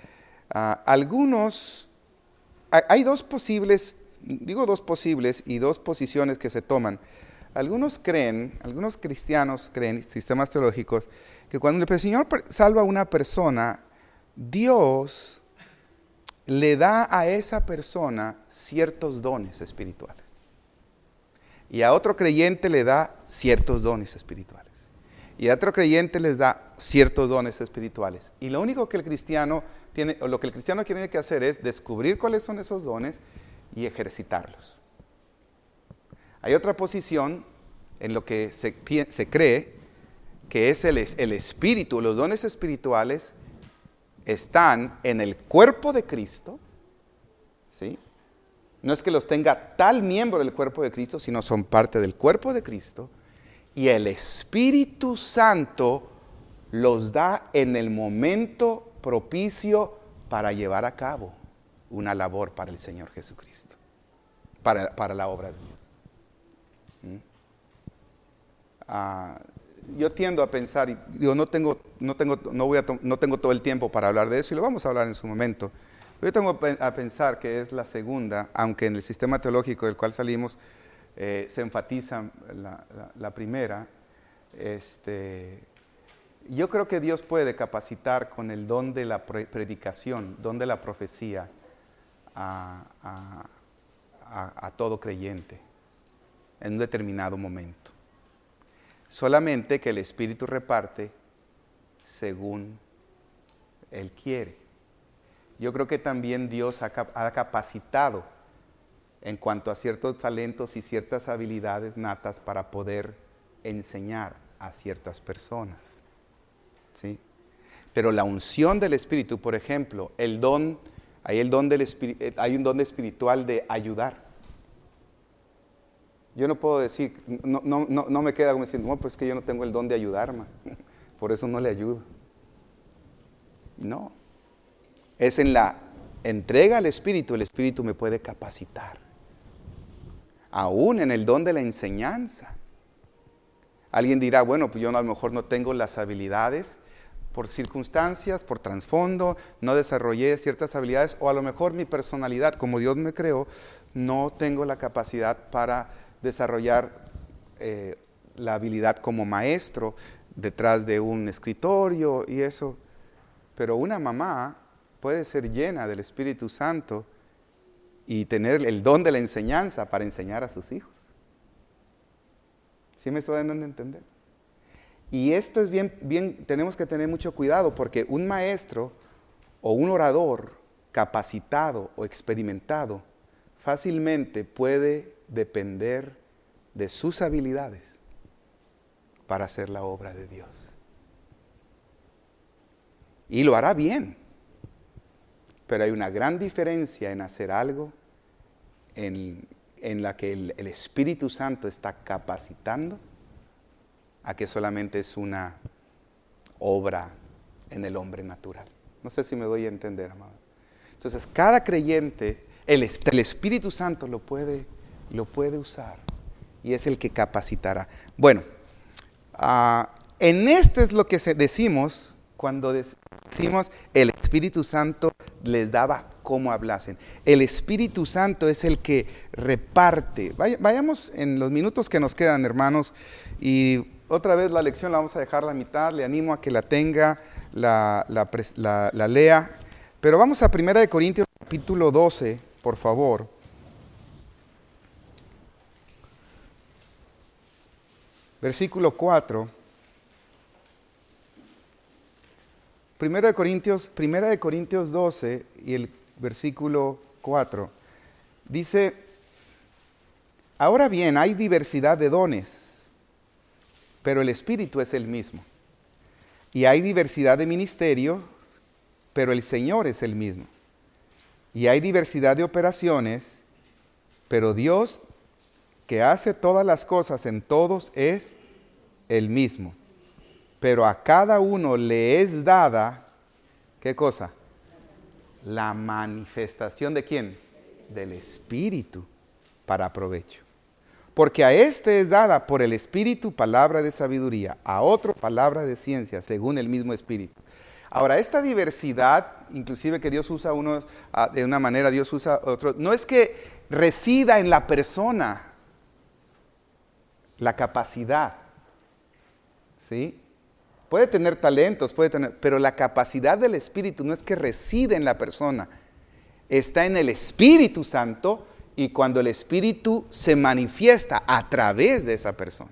hay dos posibles, digo dos posibles y dos posiciones que se toman. Algunos cristianos creen, sistemas teológicos, que cuando el Señor salva a una persona, Dios le da a esa persona ciertos dones espirituales. Y a otro creyente le da ciertos dones espirituales. Y a otro creyente les da ciertos dones espirituales. Y lo único que el cristiano tiene que hacer es descubrir cuáles son esos dones y ejercitarlos. Hay otra posición en lo que se cree que es el espíritu. Los dones espirituales están en el cuerpo de Cristo, ¿sí? No es que los tenga tal miembro del cuerpo de Cristo, sino son parte del cuerpo de Cristo. Y el Espíritu Santo los da en el momento propicio para llevar a cabo una labor para el Señor Jesucristo, para la obra de Dios. Yo tiendo a pensar, y digo, no tengo todo el tiempo para hablar de eso, y lo vamos a hablar en su momento. Yo tengo a pensar que es la segunda, aunque en el sistema teológico del cual salimos se enfatiza la primera. Yo creo que Dios puede capacitar con el don de la predicación, don de la profecía, a todo creyente en un determinado momento. Solamente que el Espíritu reparte según Él quiere. Yo creo que también Dios ha capacitado en cuanto a ciertos talentos y ciertas habilidades natas para poder enseñar a ciertas personas. ¿Sí? Pero la unción del Espíritu, por ejemplo, hay un don espiritual de ayudar. Yo no puedo decir, no me queda como diciendo, no, pues que yo no tengo el don de ayudar, man. Por eso no le ayudo. No. Es en la entrega al Espíritu, el Espíritu me puede capacitar. Aún en el don de la enseñanza. Alguien dirá, bueno, pues yo a lo mejor no tengo las habilidades por circunstancias, por trasfondo, no desarrollé ciertas habilidades, o a lo mejor mi personalidad, como Dios me creó, no tengo la capacidad para desarrollar la habilidad como maestro detrás de un escritorio y eso. Pero una mamá puede ser llena del Espíritu Santo y tener el don de la enseñanza para enseñar a sus hijos. ¿Sí me estoy dando a entender? Y esto es bien, tenemos que tener mucho cuidado porque un maestro o un orador capacitado o experimentado fácilmente puede depender de sus habilidades para hacer la obra de Dios. Y lo hará bien. Pero hay una gran diferencia en hacer algo en la que el Espíritu Santo está capacitando a que solamente es una obra en el hombre natural. No sé si me doy a entender, amado. Entonces, cada creyente, el Espíritu Santo lo puede usar y es el que capacitará. Bueno, en este es lo que decimos cuando decimos el Espíritu Santo les daba cómo hablasen. El Espíritu Santo es el que reparte. Vayamos en los minutos que nos quedan, hermanos, y otra vez la lección la vamos a dejar a la mitad. Le animo a que la tenga, la lea. Pero vamos a 1 Corintios capítulo 12, por favor. Versículo 4. 1 de Corintios 12 y el versículo 4 dice: ahora bien, hay diversidad de dones, pero el Espíritu es el mismo. Y hay diversidad de ministerios, pero el Señor es el mismo. Y hay diversidad de operaciones, pero Dios, que hace todas las cosas en todos, es el mismo. Pero a cada uno le es dada, ¿qué cosa? La manifestación ¿de quién? Del Espíritu, para provecho. Porque a este es dada por el Espíritu palabra de sabiduría, a otro palabra de ciencia, según el mismo Espíritu. Ahora, esta diversidad, inclusive que Dios usa uno de una manera, Dios usa otro, no es que resida en la persona la capacidad, ¿sí? Puede tener talentos, pero la capacidad del Espíritu no es que reside en la persona, está en el Espíritu Santo y cuando el Espíritu se manifiesta a través de esa persona.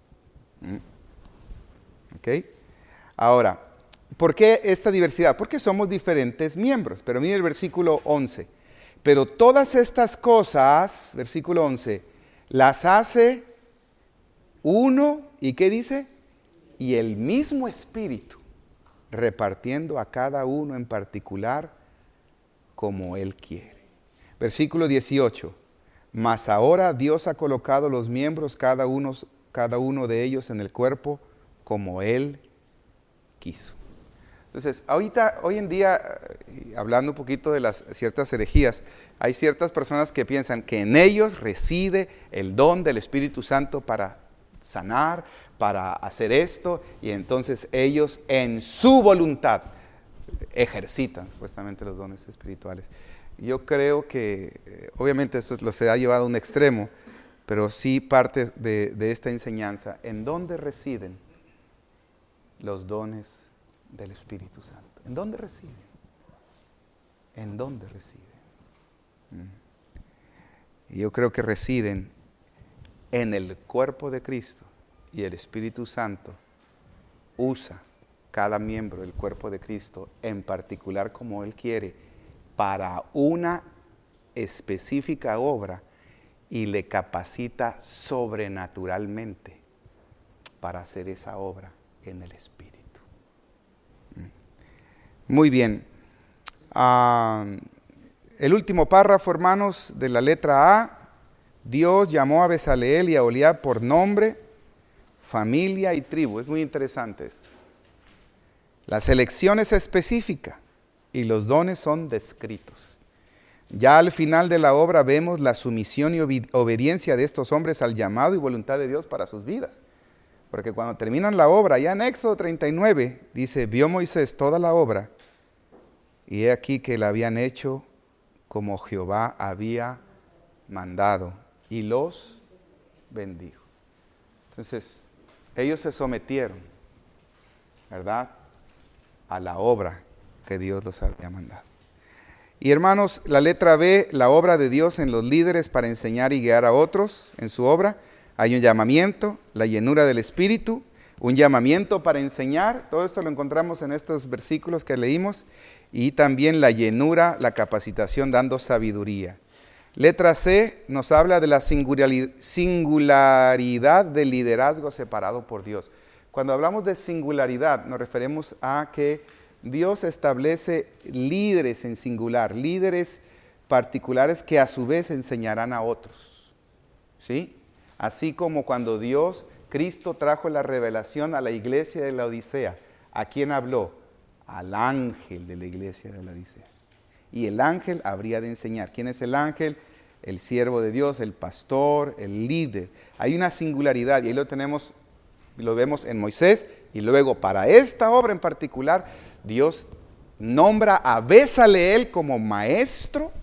¿Ok? Ahora, ¿por qué esta diversidad? Porque somos diferentes miembros. Pero mire el versículo 11. Pero todas estas cosas, versículo 11, las hace uno, ¿y qué dice? Y el mismo Espíritu, repartiendo a cada uno en particular como Él quiere. Versículo 18. Mas ahora Dios ha colocado los miembros, cada uno de ellos en el cuerpo, como Él quiso. Entonces, hoy en día, hablando un poquito de las ciertas herejías, hay ciertas personas que piensan que en ellos reside el don del Espíritu Santo para sanar, para hacer esto, y entonces ellos en su voluntad ejercitan supuestamente los dones espirituales. Yo creo que obviamente esto se ha llevado a un extremo, pero sí parte de esta enseñanza. ¿En dónde residen los dones del Espíritu Santo? ¿En dónde residen? ¿En dónde residen? Y yo creo que residen en el cuerpo de Cristo, y el Espíritu Santo usa cada miembro del cuerpo de Cristo en particular como Él quiere para una específica obra y le capacita sobrenaturalmente para hacer esa obra en el Espíritu. Muy bien. El último párrafo, hermanos, de la letra A. Dios llamó a Bezaleel y a Oholiab por nombre, familia y tribu. Es muy interesante esto. La selección es específica y los dones son descritos. Ya al final de la obra vemos la sumisión y obediencia de estos hombres al llamado y voluntad de Dios para sus vidas. Porque cuando terminan la obra, ya en Éxodo 39, dice, vio Moisés toda la obra y he aquí que la habían hecho como Jehová había mandado y los bendijo. Entonces, ellos se sometieron, ¿verdad?, a la obra que Dios los había mandado. Y hermanos, la letra B, la obra de Dios en los líderes para enseñar y guiar a otros en su obra. Hay un llamamiento, la llenura del Espíritu, un llamamiento para enseñar. Todo esto lo encontramos en estos versículos que leímos. Y también la llenura, la capacitación dando sabiduría. Letra C nos habla de la singularidad del liderazgo separado por Dios. Cuando hablamos de singularidad nos referimos a que Dios establece líderes en singular, líderes particulares que a su vez enseñarán a otros. ¿Sí? Así como cuando Cristo trajo la revelación a la iglesia de la Odisea. ¿A quién habló? Al ángel de la iglesia de la Odisea. Y el ángel habría de enseñar. ¿Quién es el ángel? El siervo de Dios, el pastor, el líder. Hay una singularidad y ahí lo vemos en Moisés. Y luego para esta obra en particular, Dios nombra a Bezaleel como maestro,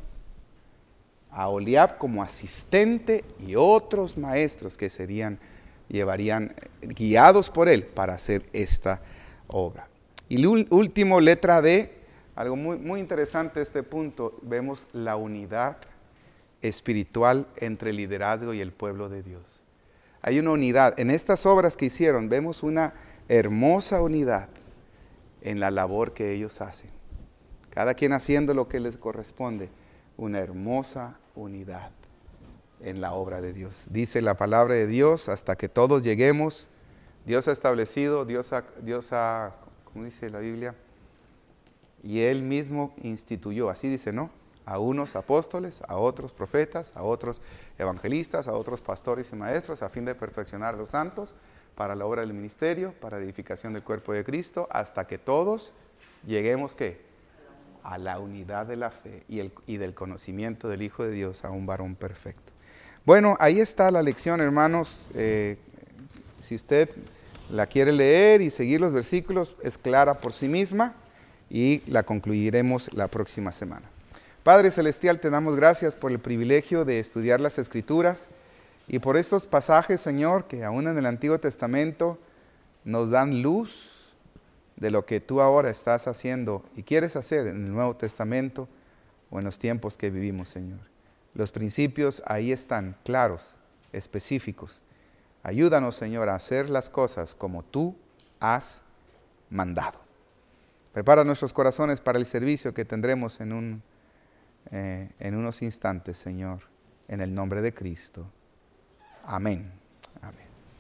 a Oholiab como asistente y otros maestros que llevarían guiados por él para hacer esta obra. Y último, letra D, algo muy, muy interesante este punto, vemos la unidad espiritual entre el liderazgo y el pueblo de Dios. Hay una unidad. En estas obras que hicieron, vemos una hermosa unidad en la labor que ellos hacen. Cada quien haciendo lo que les corresponde. Una hermosa unidad en la obra de Dios. Dice la palabra de Dios, hasta que todos lleguemos, Dios ha establecido, Dios ha, ¿cómo dice la Biblia? Y Él mismo instituyó, así dice, ¿no? A unos apóstoles, a otros profetas, a otros evangelistas, a otros pastores y maestros, a fin de perfeccionar a los santos para la obra del ministerio, para la edificación del cuerpo de Cristo, hasta que todos lleguemos, ¿qué? A la unidad de la fe y del conocimiento del Hijo de Dios, a un varón perfecto. Bueno, ahí está la lección, hermanos. Si usted la quiere leer y seguir los versículos, es clara por sí misma y la concluiremos la próxima semana. Padre Celestial, te damos gracias por el privilegio de estudiar las Escrituras y por estos pasajes, Señor, que aún en el Antiguo Testamento nos dan luz de lo que tú ahora estás haciendo y quieres hacer en el Nuevo Testamento o en los tiempos que vivimos, Señor. Los principios ahí están, claros, específicos. Ayúdanos, Señor, a hacer las cosas como tú has mandado. Prepara nuestros corazones para el servicio que tendremos en unos instantes, Señor, en el nombre de Cristo. Amén.